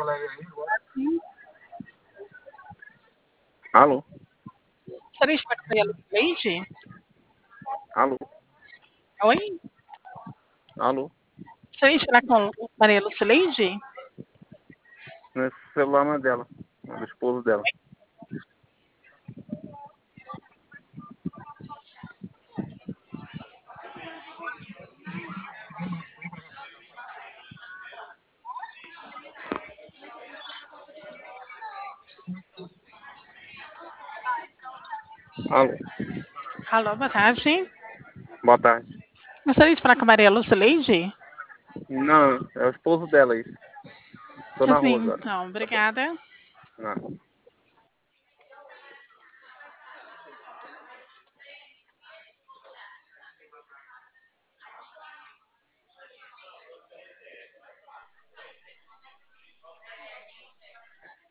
Sim. Alô? Gostaria de falar com a Maria Lucileide? Alô? Oi? Alô? Gostaria de falar com a Maria Lucileide? Nesse celular não é dela. É do esposo dela. Alô? Alô, boa tarde. Boa tarde. Gostaria de falar com a Maria Lucileide? Não, é o esposo dela isso. Tô na rua Sim, agora. então, obrigada. Não.